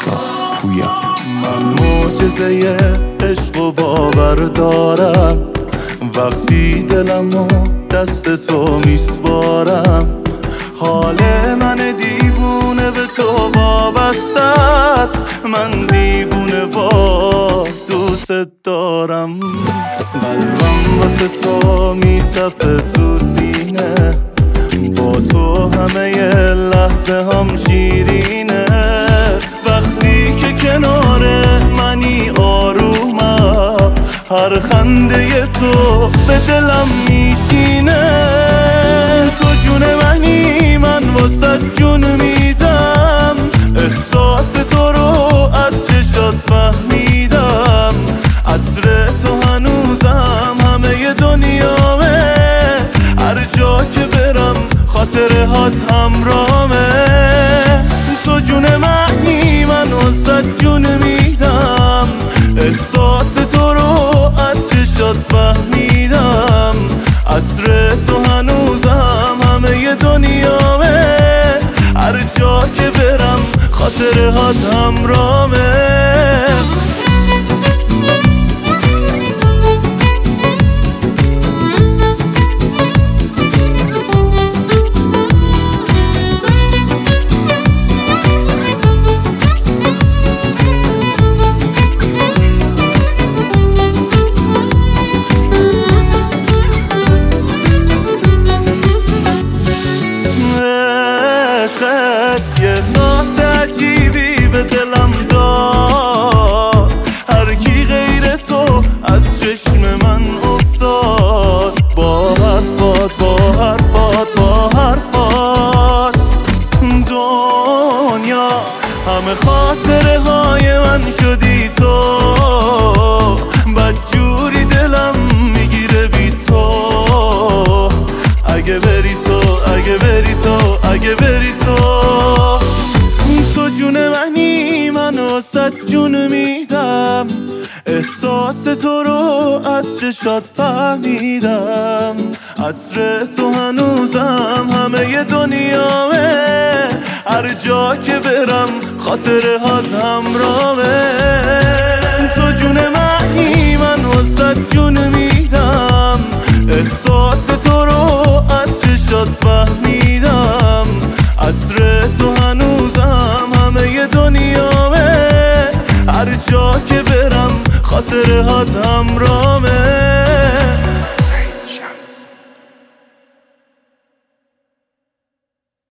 رضا پویا. من معجزه عشق و باور دارم، وقتی دلمو دست تو میسپارم. حال من دیوونه به تو وابسته است، من دیوونه و دوست دارم. قلبم واسه تو میتپه تو سینه، با تو همه لحظه هم شیرینه. وقتی که کنار منی آرومم، هر خنده تو به دلم میشینه. تو جون منی، من واسه جون میدم، احساس تو رو از چشات فهمیدم. عطر تو هنوزم همه دنیامه، هر جا که برم خاطرهات همرامه. تو جون منی، من واسه جون میدم، احساس تو رو از چشات فهمیدم. عطر تو هنوزم همه دنیامه، هر جا که برم خاطرهات همرامه. عشقت یه احساس عجیبی به دلم داد، هر کی غیر تو از چشم من افتاد. با حرفات با حرفات با حرفات دنیا همه خاطره های من شدی تو. بدجوری دلم میگیره بی تو، اگه بری تو، اگه بری تو، اگه بری تو. تو جون منی، من واسه جون میدم، احساس تو رو از چشات فهمیدم. عطر تو هنوزم همه دنیامه، هر جا که برم خاطرهات همرامه. تو جون منی، من واسه جون میدم، احساس تو رو از چشات فهمیدم. عطر تو هنوزم همه دنیامه، هر جا که برم خاطرهات همراه.